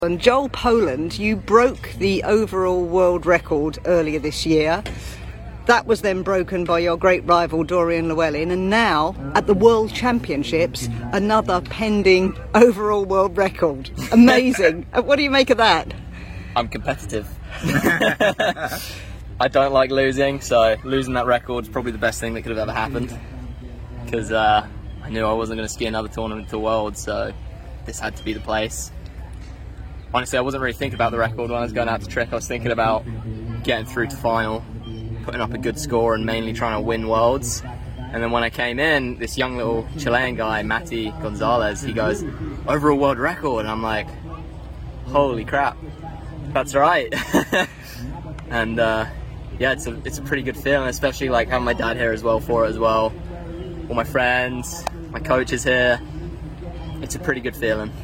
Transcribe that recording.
And Joel Poland, you broke the overall world record earlier this year. That was then broken by your great rival Dorian Llewellyn, and now at the World Championships, another pending overall world record. Amazing. What do you make of that? I'm competitive. I don't like losing, so losing that record is probably the best thing that could have ever happened. Because I knew I wasn't going to ski another tournament to World, so this had to be the place. Honestly, I wasn't really thinking about the record when I was going out to trick. I was thinking about getting through to final, putting up a good score and mainly trying to win Worlds. And then when I came in, this young little Chilean guy, Mati Gonzalez, he goes, overall world record. And I'm like, holy crap, that's right. And yeah, it's a pretty good feeling, especially like having my dad here as well for it as well. All my friends, my coach is here. It's a pretty good feeling.